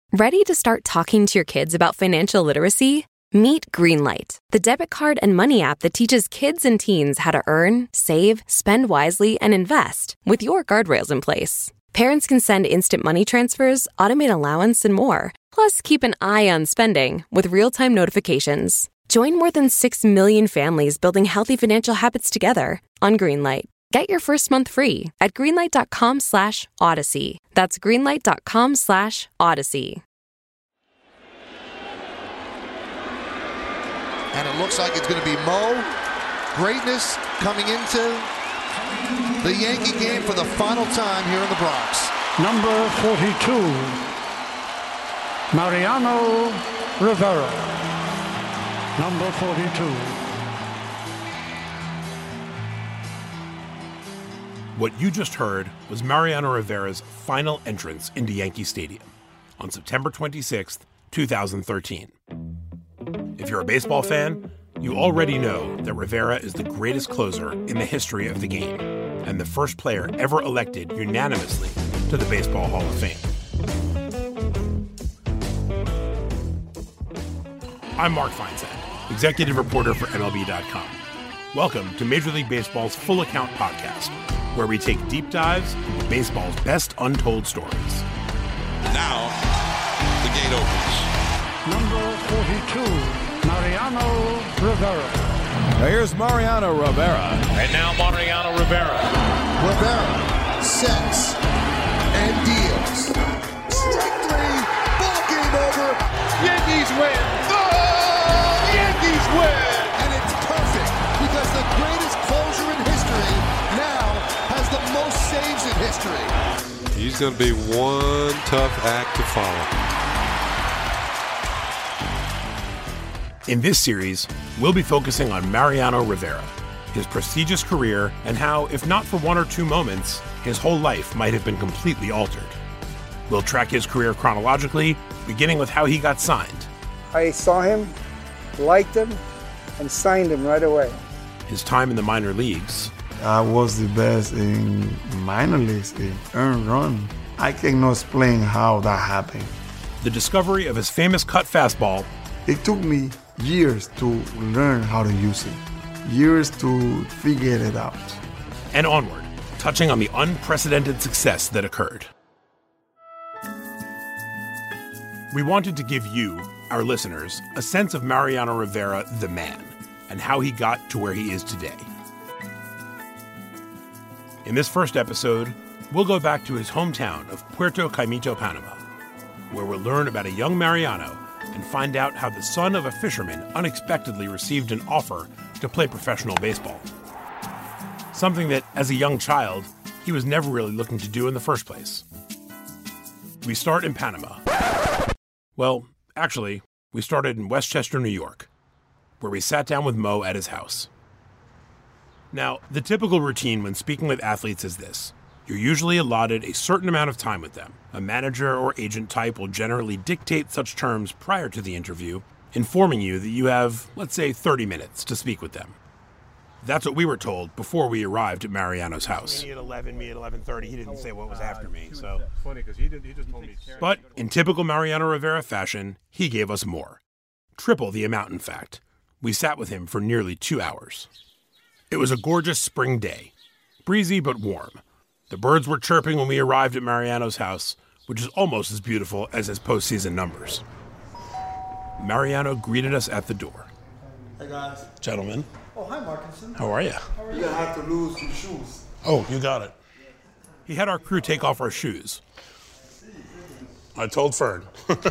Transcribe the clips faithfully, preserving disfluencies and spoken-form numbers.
Ready to start talking to your kids about financial literacy? Meet Greenlight, the debit card and money app that teaches kids and teens how to earn, save, spend wisely, and invest with your guardrails in place. Parents can send instant money transfers, automate allowance, and more. Plus, keep an eye on spending with real-time notifications. Join more than six million families building healthy financial habits together on Greenlight. Get your first month free at greenlight.com slash odyssey. That's greenlight.com slash odyssey. And it looks like it's going to be Mo. Greatness coming into the Yankee game for the final time here in the Bronx. Number forty-two, Mariano Rivera. Number forty-two. What you just heard was Mariano Rivera's final entrance into Yankee Stadium on September twenty-sixth, twenty thirteen. If you're a baseball fan, you already know that Rivera is the greatest closer in the history of the game and the first player ever elected unanimously to the Baseball Hall of Fame. I'm Mark Feinsand, executive reporter for M L B dot com. Welcome to Major League Baseball's Full Account podcast, where we take deep dives into baseball's best untold stories. Now, the gate opens. Number forty-two, Mariano Rivera. Now here's Mariano Rivera. And now Mariano Rivera. Rivera sets and deals. Strike three, ball game over. Yankees win. Oh, Yankees win. And it's perfect because the greatest closer in history now has the most saves in history. He's going to be one tough act to follow. In this series, we'll be focusing on Mariano Rivera, his prestigious career, and how, if not for one or two moments, his whole life might have been completely altered. We'll track his career chronologically, beginning with how he got signed. I saw him, liked him, and signed him right away. His time in the minor leagues. I was the best in minor leagues, in earned run. I cannot explain how that happened. The discovery of his famous cut fastball. It took me years to learn how to use it, years to figure it out. And onward, touching on the unprecedented success that occurred. We wanted to give you, our listeners, a sense of Mariano Rivera, the man, and how he got to where he is today. In this first episode, we'll go back to his hometown of Puerto Caimito, Panama, where we'll learn about a young Mariano and find out how the son of a fisherman unexpectedly received an offer to play professional baseball. Something that, as a young child, he was never really looking to do in the first place. We start in Panama. Well, actually, we started in Westchester, New York, where we sat down with Mo at his house. Now, the typical routine when speaking with athletes is this. You're usually allotted a certain amount of time with them. A manager or agent type will generally dictate such terms prior to the interview, informing you that you have, let's say, thirty minutes to speak with them. That's what we were told before we arrived at Mariano's house. Me at eleven, me at eleven thirty. He didn't say what was after me, so. Funny because he did. He just told me. But in typical Mariano Rivera fashion, he gave us more, triple the amount. In fact, we sat with him for nearly two hours. It was a gorgeous spring day, breezy but warm. The birds were chirping when we arrived at Mariano's house, which is almost as beautiful as his postseason numbers. Mariano greeted us at the door. Hey guys. Gentlemen. Oh, hi Markinson. How are you? You're gonna have to lose your shoes. Oh, you got it. He had our crew take off our shoes. I told Fern.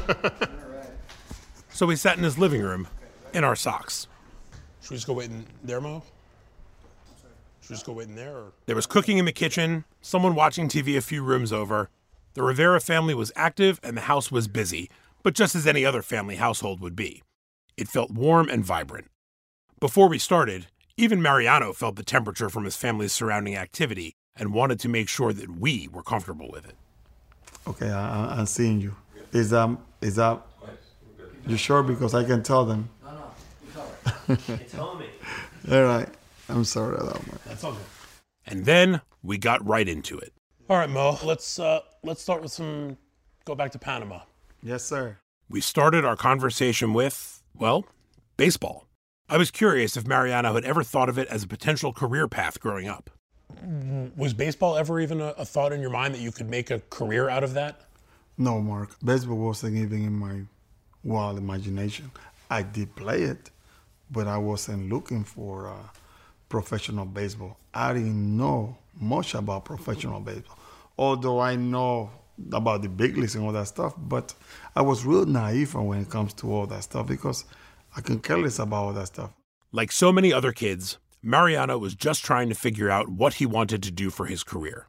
So we sat in his living room in our socks. Should we just go wait in there, Mo? Should we just go wait in there? Or? There was cooking in the kitchen, someone watching T V a few rooms over. The Rivera family was active and the house was busy, but just as any other family household would be. It felt warm and vibrant. Before we started, even Mariano felt the temperature from his family's surrounding activity and wanted to make sure that we were comfortable with it. Okay, I, I'm seeing you. Is um is that you sure? Because I can tell them. No, no, you tell her. You tell me. All right. I'm sorry about that. That's all good. And then we got right into it. All right, Mo. Let's uh, let's start with some. Go back to Panama. Yes, sir. We started our conversation with, well, baseball. I was curious if Mariano had ever thought of it as a potential career path growing up. Was baseball ever even a, a thought in your mind that you could make a career out of that? No, Mark. Baseball wasn't even in my wild imagination. I did play it, but I wasn't looking for uh, professional baseball. I didn't know much about professional baseball, although I know about the big leagues and all that stuff, but I was real naive when it comes to all that stuff because I can care less about all that stuff. Like so many other kids, Mariano was just trying to figure out what he wanted to do for his career.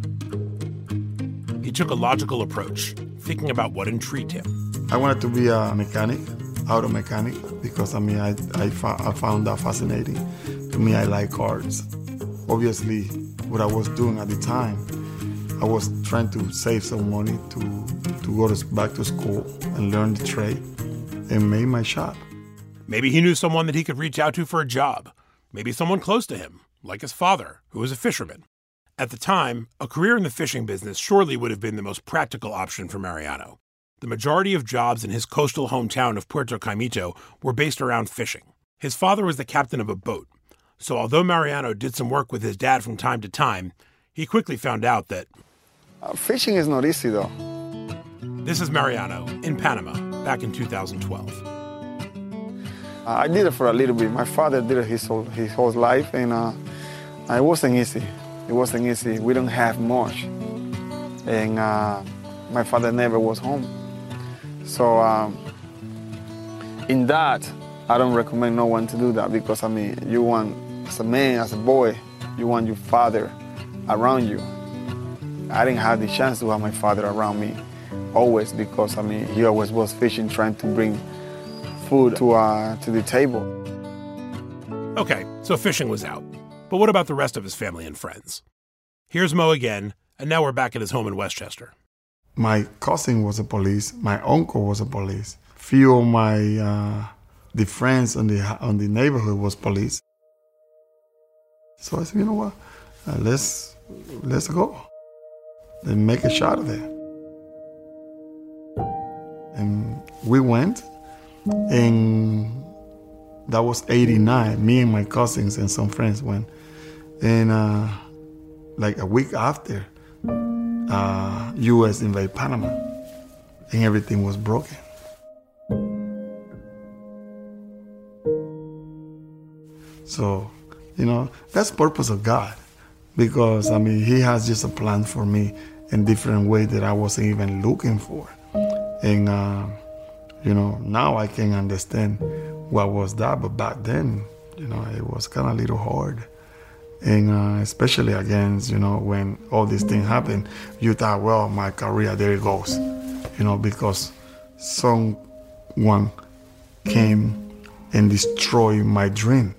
He took a logical approach, thinking about what intrigued him. I wanted to be a mechanic, auto mechanic, because I mean, I, I, fo- I found that fascinating. To me, I like cars. Obviously, what I was doing at the time, I was trying to save some money to, to go to, back to school and learn the trade and make my shot. Maybe he knew someone that he could reach out to for a job. Maybe someone close to him, like his father, who was a fisherman. At the time, a career in the fishing business surely would have been the most practical option for Mariano. The majority of jobs in his coastal hometown of Puerto Caimito were based around fishing. His father was the captain of a boat, so although Mariano did some work with his dad from time to time, he quickly found out that Uh, fishing is not easy, though. This is Mariano in Panama back in two thousand twelve. Uh, I did it for a little bit. My father did it his whole, his whole life, and uh, it wasn't easy. It wasn't easy. We don't have much, and uh, my father never was home. So um, in that, I don't recommend no one to do that because, I mean, you want, as a man, as a boy, you want your father around you. I didn't have the chance to have my father around me always because, I mean, he always was fishing, trying to bring food to uh, to the table. Okay, so fishing was out. But what about the rest of his family and friends? Here's Mo again, and now we're back at his home in Westchester. My cousin was a police. My uncle was a police. Few of my uh, the friends on the on the neighborhood was police. So I said, you know what? Uh, let's let's go. Then make a shot of it. And we went, and that was eighty-nine. Me and my cousins and some friends went. And uh, like a week after, uh, U S invaded Panama, and everything was broken. So, you know, that's the purpose of God. Because, I mean, he has just a plan for me in different ways that I wasn't even looking for. And, uh, you know, now I can understand what was that. But back then, you know, it was kind of a little hard. And uh, especially against, you know, when all these things happened, you thought, well, my career, there it goes. You know, because someone came and destroyed my dream.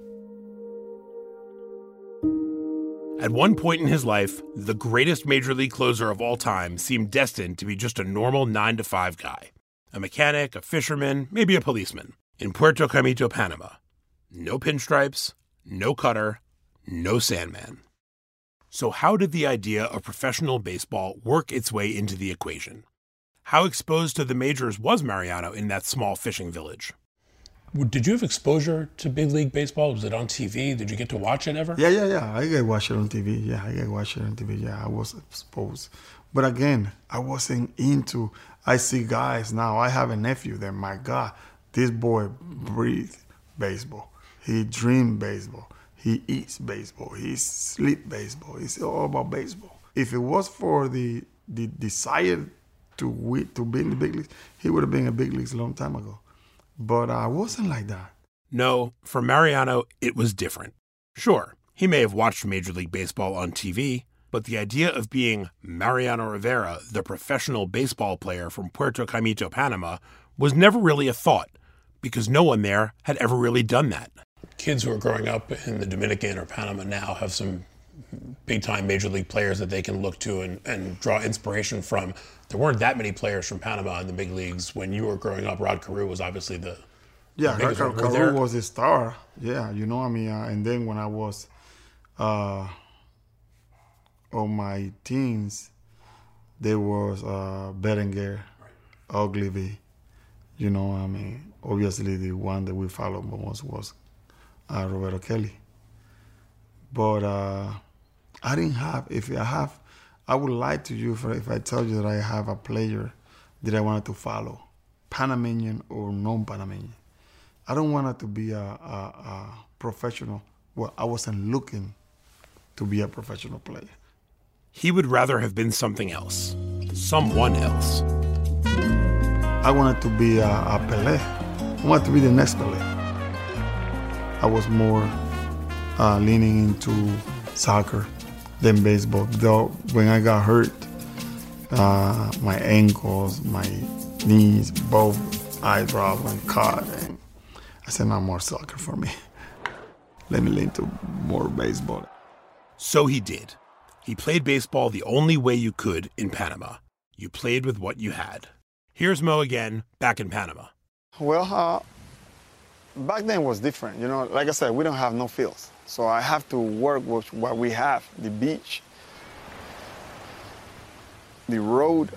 At one point in his life, the greatest major league closer of all time seemed destined to be just a normal nine to five guy. A mechanic, a fisherman, maybe a policeman. In Puerto Caimito, Panama. No pinstripes, no cutter, no Sandman. So how did the idea of professional baseball work its way into the equation? How exposed to the majors was Mariano in that small fishing village? Did you have exposure to big league baseball? Was it on T V? Did you get to watch it ever? Yeah, yeah, yeah. I get watch it on T V. Yeah, I get watch it on T V. Yeah, I was exposed. But again, I wasn't into, I see guys now. I have a nephew that, my God, this boy breathes baseball. He dreams baseball. He eats baseball. He sleeps baseball. It's all about baseball. If it was for the the desire to, to be in the big leagues, he would have been in the big leagues a long time ago. But I wasn't like that. No, for Mariano, it was different. Sure, he may have watched Major League Baseball on T V, but the idea of being Mariano Rivera, the professional baseball player from Puerto Caimito, Panama, was never really a thought, because no one there had ever really done that. Kids who are growing up in the Dominican or Panama now have some big-time Major League players that they can look to and, and draw inspiration from. There weren't that many players from Panama in the big leagues when you were growing up. Rod Carew was obviously the yeah. The Car- Car- Carew was a star. Yeah, you know, I mean, uh, and then when I was uh, on my teens, there was uh, Berenguer, Ogilvy. You know, I mean, obviously the one that we followed most was uh, Roberto Kelly. But uh, I didn't have, if I have, I would lie to you if, if I tell you that I have a player that I wanted to follow, Panamanian or non-Panamanian. I don't want it to be a, a, a professional. Well, I wasn't looking to be a professional player. He would rather have been something else, someone else. I wanted to be a, a Pelé. I wanted to be the next Pelé. I was more uh, leaning into soccer than baseball. Though when I got hurt, uh, my ankles, my knees, both eyebrows went cut. And I said, no more soccer for me. Let me lean to more baseball. So he did. He played baseball the only way you could in Panama. You played with what you had. Here's Mo again, back in Panama. Well, uh, back then was different. You know, like I said, we don't have no fields. So I have to work with what we have, the beach, the road.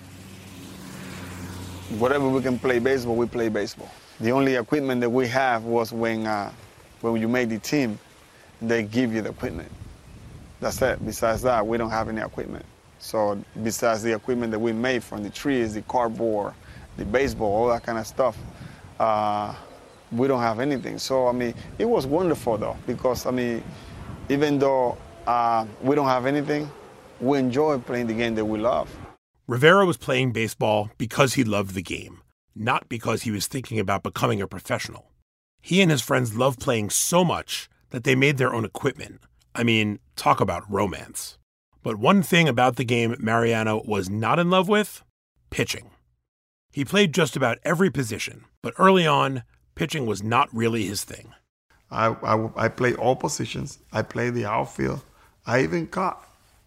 Whatever we can play baseball, we play baseball. The only equipment that we have was when, uh, when you made the team, they give you the equipment. That's it. Besides that, we don't have any equipment. So besides the equipment that we made from the trees, the cardboard, the baseball, all that kind of stuff, uh, we don't have anything. So, I mean, it was wonderful, though, because, I mean, even though uh, we don't have anything, we enjoy playing the game that we love. Rivera was playing baseball because he loved the game, not because he was thinking about becoming a professional. He and his friends loved playing so much that they made their own equipment. I mean, talk about romance. But one thing about the game Mariano was not in love with, pitching. He played just about every position, but early on, pitching was not really his thing. I, I, I played all positions. I played the outfield. I even caught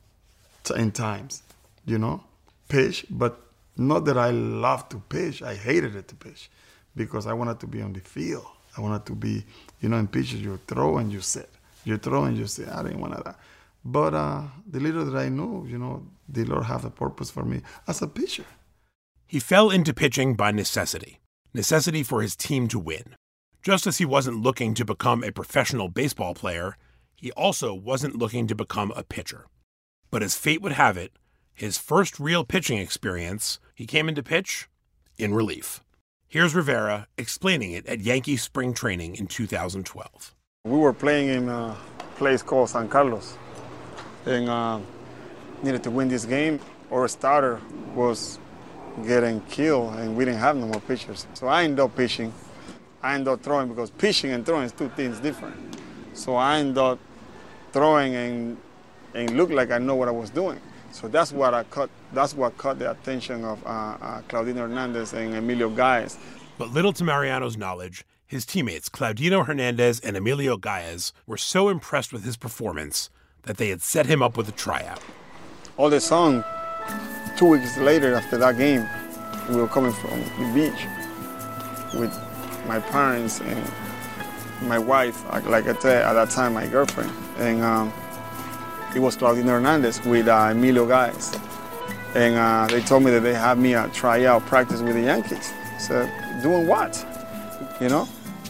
in times, you know, pitch, but not that I loved to pitch. I hated it to pitch because I wanted to be on the field. I wanted to be, you know, in pitches, you throw and you sit. You throw and you sit. I didn't want that. But uh, the little that I knew, you know, the Lord have a purpose for me as a pitcher. He fell into pitching by necessity, necessity for his team to win. Just as he wasn't looking to become a professional baseball player, he also wasn't looking to become a pitcher. But as fate would have it, his first real pitching experience, he came into pitch in relief. Here's Rivera explaining it at Yankee spring training in two thousand twelve. We were playing in a place called San Carlos. And uh, needed to win this game. Our starter was getting killed, and we didn't have no more pitchers. So I ended up pitching. I ended up throwing because pitching and throwing is two things different. So I ended up throwing and and looked like I know what I was doing. So that's what I caught. That's what caught the attention of uh, uh, Claudino Hernandez and Emilio Gaez. But little to Mariano's knowledge, his teammates Claudino Hernandez and Emilio Gaez were so impressed with his performance that they had set him up with a tryout. All the song, two weeks later after that game, we were coming from the beach with my parents and my wife, like I said, at that time, my girlfriend. And um, it was Claudino Hernandez with uh, Emilio Gaez. And uh, they told me that they had me uh, try out practice with the Yankees. So, doing what? You know?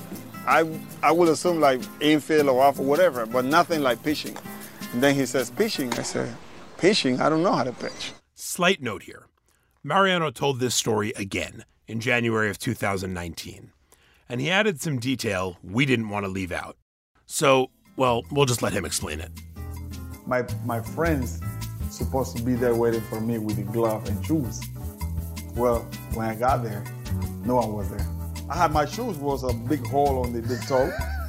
I I would assume like infield or off or whatever, but nothing like pitching. And then he says, pitching. I said, pitching? I don't know how to pitch. Slight note here. Mariano told this story again in January of two thousand nineteen. And he added some detail we didn't want to leave out. So, well, we'll just let him explain it. My my friends supposed to be there waiting for me with the glove and shoes. Well, when I got there, no one was there. I had my shoes was a big hole on the big toe.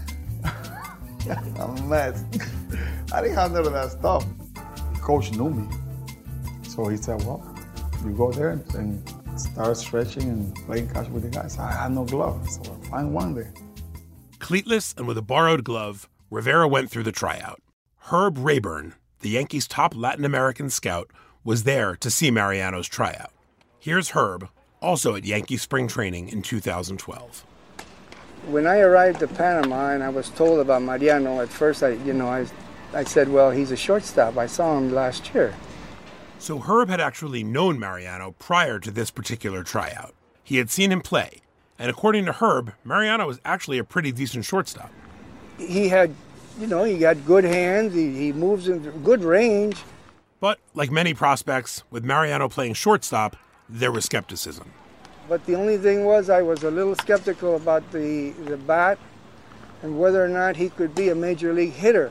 A mess. I didn't have none of that stuff. The coach knew me. So he said, well, you go there and start stretching and playing catch with the guys. I had no glove, so I'll find one there. Cleatless and with a borrowed glove, Rivera went through the tryout. Herb Rayburn, the Yankees' top Latin American scout, was there to see Mariano's tryout. Here's Herb, also at Yankee spring training in two thousand twelve. When I arrived to Panama and I was told about Mariano, at first I, you know, I, I said, well, he's a shortstop. I saw him last year. So Herb had actually known Mariano prior to this particular tryout. He had seen him play, and according to Herb, Mariano was actually a pretty decent shortstop. He had, you know, he got good hands, he, he moves in good range. But like many prospects, with Mariano playing shortstop, there was skepticism. But the only thing was I was a little skeptical about the, the bat and whether or not he could be a major league hitter.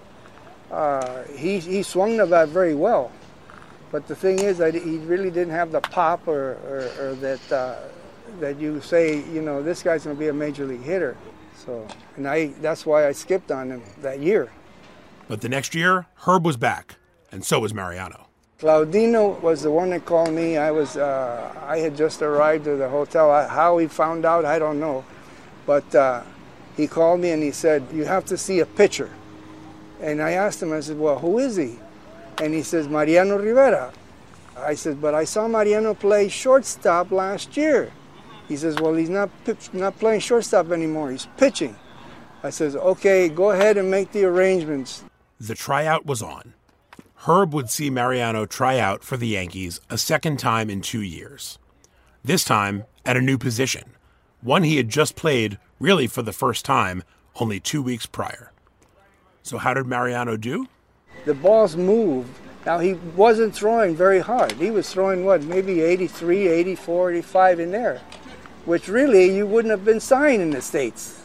Uh, he, he swung the bat very well. But the thing is that he really didn't have the pop or, or, or that uh, that you say, you know, this guy's going to be a major league hitter. So, and I that's why I skipped on him that year. But the next year, Herb was back, and so was Mariano. Claudino was the one that called me. I was uh, I had just arrived at the hotel. I, how he found out, I don't know. But uh, he called me and he said, you have to see a pitcher. And I asked him, I said, well, who is he? And he says, Mariano Rivera. I said, but I saw Mariano play shortstop last year. He says, well, he's not not playing shortstop anymore. He's pitching. I says, okay, go ahead and make the arrangements. The tryout was on. Herb would see Mariano try out for the Yankees a second time in two years. This time at a new position, one he had just played really for the first time only two weeks prior. So how did Mariano do? The balls moved. Now, he wasn't throwing very hard. He was throwing, what, maybe eighty-three, eighty-four, eighty-five in there, which really you wouldn't have been signed in the States.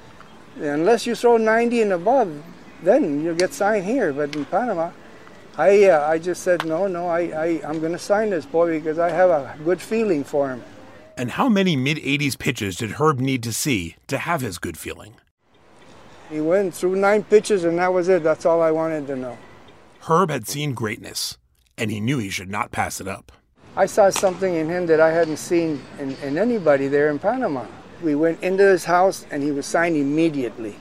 Unless you throw ninety and above, then you'll get signed here. But in Panama, I uh, I just said, no, no, I, I, I'm going to sign this boy because I have a good feeling for him. And how many mid-eighties pitches did Herb need to see to have his good feeling? He went through nine pitches, and that was it. That's all I wanted to know. Herb had seen greatness, and he knew he should not pass it up. I saw something in him that I hadn't seen in, in anybody there in Panama. We went into his house, and he was signed immediately.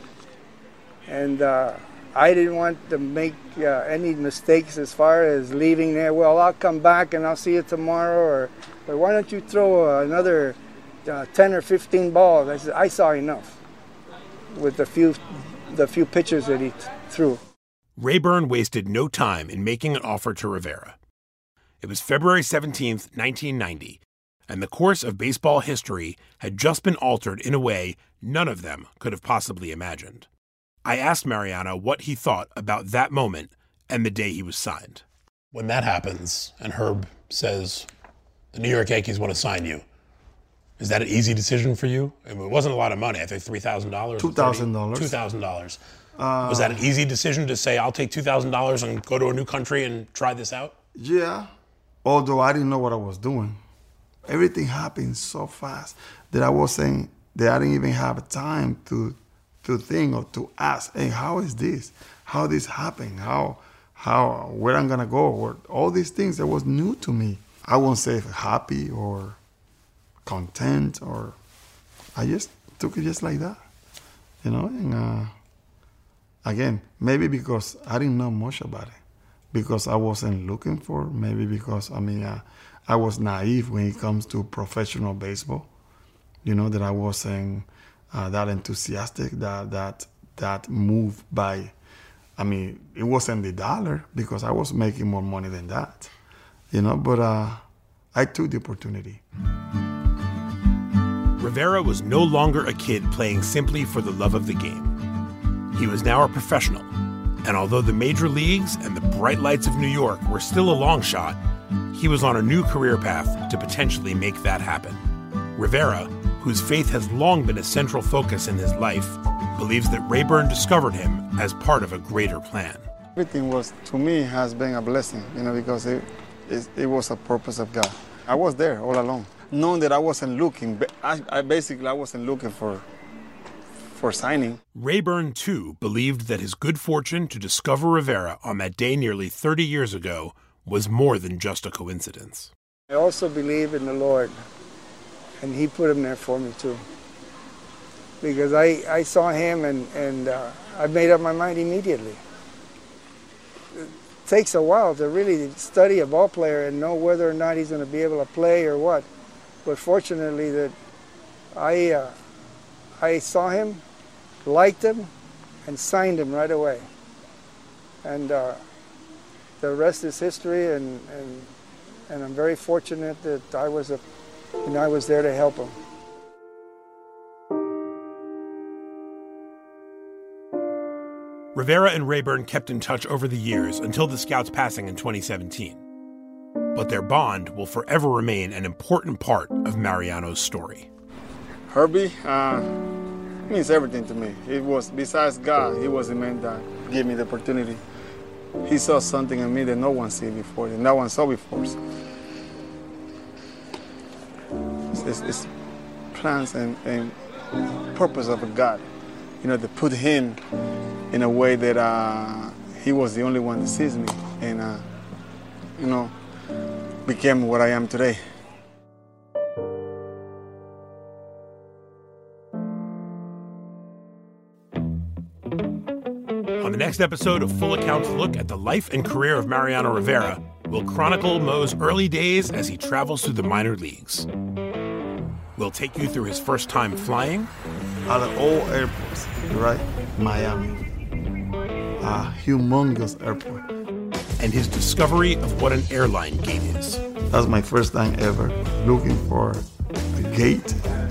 And uh, I didn't want to make uh, any mistakes as far as leaving there. Well, I'll come back, and I'll see you tomorrow. Or, or why don't you throw uh, another uh, ten or fifteen balls? I said, I saw enough with the few, the few pitches that he th- threw. Rayburn wasted no time in making an offer to Rivera. It was February seventeenth, nineteen ninety, and the course of baseball history had just been altered in a way none of them could have possibly imagined. I asked Mariano what he thought about that moment and the day he was signed. When that happens and Herb says, the New York Yankees want to sign you, is that an easy decision for you? It wasn't a lot of money, I think three thousand dollars. two thousand dollars. two thousand dollars. Uh, Was that an easy decision to say, I'll take two thousand dollars and go to a new country and try this out? Yeah, although I didn't know what I was doing. Everything happened so fast that I wasn't, that I didn't even have time to to think or to ask, hey, how is this? How this happened? How, how, where I'm gonna go? Or all these things that was new to me. I won't say happy or content, or I just took it just like that, you know. And uh, again, maybe because I didn't know much about it, because I wasn't looking for. Maybe because I mean, uh, I was naive when it comes to professional baseball. You know, that I wasn't uh, that enthusiastic, that that that moved by. I mean, it wasn't the dollar because I was making more money than that. You know, but uh, I took the opportunity. Rivera was no longer a kid playing simply for the love of the game. He was now a professional, and although the major leagues and the bright lights of New York were still a long shot, he was on a new career path to potentially make that happen. Rivera, whose faith has long been a central focus in his life, believes that Rayburn discovered him as part of a greater plan. Everything was, to me, has been a blessing, you know, because it, it, it was a purpose of God. I was there all along, knowing that I wasn't looking. I, I basically, I wasn't looking for, for signing. Rayburn, too, believed that his good fortune to discover Rivera on that day nearly thirty years ago was more than just a coincidence. I also believe in the Lord, and he put him there for me, too. Because I, I saw him, and, and uh, I made up my mind immediately. It takes a while to really study a ball player and know whether or not he's going to be able to play or what. But fortunately, that I, uh, I saw him, liked him, and signed him right away. And uh, the rest is history, and, and, and I'm very fortunate that I was, a, you know, I was there to help him. Rivera and Rayburn kept in touch over the years until the Scout's passing in twenty seventeen. But their bond will forever remain an important part of Mariano's story. Herbie uh, means everything to me. It was, besides God, he was the man that gave me the opportunity. He saw something in me that no one saw before, that no one saw before. So it's, it's, it's plans and, and purpose of a God, you know, to put him in a way that uh, he was the only one that sees me, and uh, you know, became what I am today. On the next episode of Full Account's look at the life and career of Mariano Rivera, we'll chronicle Mo's early days as he travels through the minor leagues. We'll take you through his first time flying. Out of all airports, right? Miami. A humongous airport. And his discovery of what an airline gate is. That's my first time ever looking for a gate.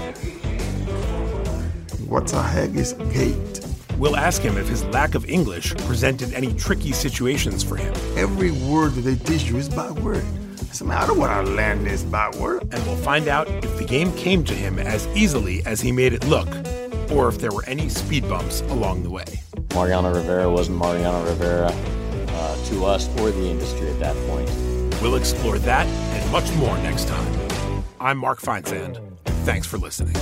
What the heck is a gate? We'll ask him if his lack of English presented any tricky situations for him. Every word that they teach you is bad word. I said, man, I don't want to learn this bad word. And we'll find out if the game came to him as easily as he made it look, or if there were any speed bumps along the way. Mariano Rivera wasn't Mariano Rivera uh, to us or the industry at that point. We'll explore that and much more next time. I'm Mark Feinsand. Thanks for listening.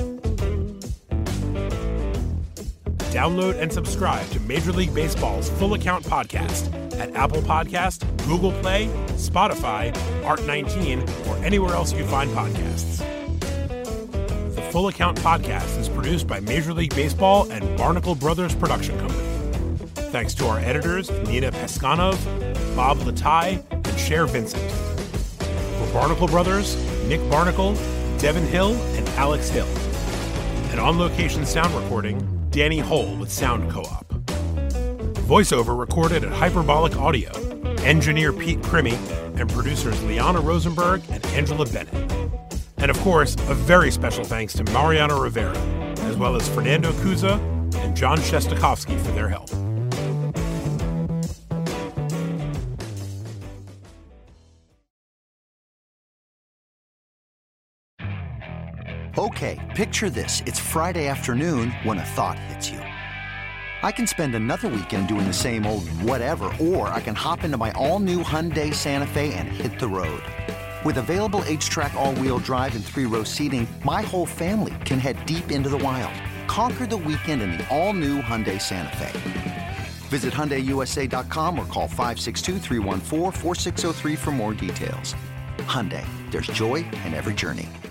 Download and subscribe to Major League Baseball's Full Account podcast at Apple Podcast, Google Play, Spotify, Art nineteen, or anywhere else you find podcasts. The Full Account podcast is produced by Major League Baseball and Barnacle Brothers Production Company. Thanks to our editors, Nina Peskanov, Bob Latai, and Cher Vincent. For Barnacle Brothers, Nick Barnacle, Devin Hill, and Alex Hill. And on-location sound recording, Danny Hole with Sound Co-op. Voiceover recorded at Hyperbolic Audio. Engineer Pete Crimmy, and producers Liana Rosenberg and Angela Bennett. And of course, a very special thanks to Mariano Rivera, as well as Fernando Cuza and John Shestakovsky for their help. Okay, picture this. It's Friday afternoon when a thought hits you. I can spend another weekend doing the same old whatever, or I can hop into my all-new Hyundai Santa Fe and hit the road. With available H-Track all-wheel drive and three-row seating, my whole family can head deep into the wild. Conquer the weekend in the all-new Hyundai Santa Fe. Visit Hyundai U S A dot com or call five six two, three one four, four six zero three for more details. Hyundai, there's joy in every journey.